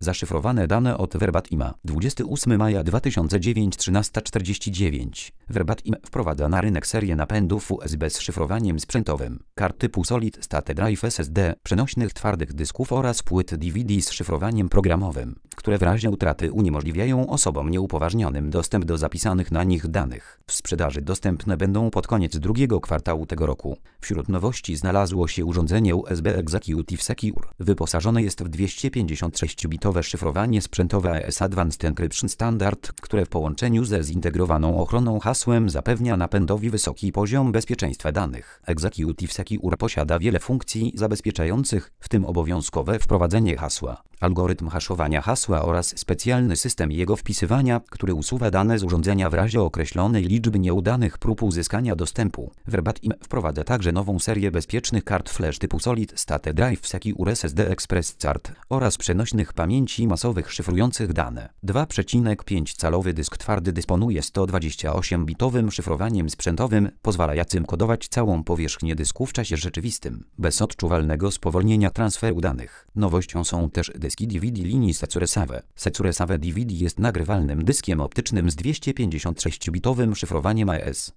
Zaszyfrowane dane od Verbatima. 28 maja 2009 13:49. Verbatim wprowadza na rynek serię napędów USB z szyfrowaniem sprzętowym. Kart typu Solid State Drive SSD, przenośnych twardych dysków oraz płyt DVD z szyfrowaniem programowym, które w razie utraty uniemożliwiają osobom nieupoważnionym dostęp do zapisanych na nich danych. W sprzedaży dostępne będą pod koniec drugiego kwartału tego roku. Wśród nowości znalazło się urządzenie USB Executive Secure. Wyposażone jest w 256-bitowe szyfrowanie sprzętowe AES Advanced Encryption Standard, które w połączeniu ze zintegrowaną ochroną hasłem zapewnia napędowi wysoki poziom bezpieczeństwa danych. Executive Secure posiada wiele funkcji zabezpieczających, w tym obowiązkowe wprowadzenie hasła, algorytm haszowania hasła oraz specjalny system jego wpisywania, który usuwa dane z urządzenia w razie określonej liczby nieudanych prób uzyskania dostępu. Verbatim wprowadza także nową serię bezpiecznych kart flash typu Solid State Drive Secure SSD Express Chart oraz przenośnych pamięci masowych szyfrujących dane. 2,5-calowy dysk twardy dysponuje 128-bitowym szyfrowaniem sprzętowym, pozwalającym kodować całą powierzchnię dysku w czasie rzeczywistym, bez odczuwalnego spowolnienia transferu danych. Nowością są też dyski DVD linii Secure Save. Secure Save DVD jest nagrywalnym dyskiem optycznym z 256-bitowym szyfrowaniem AES.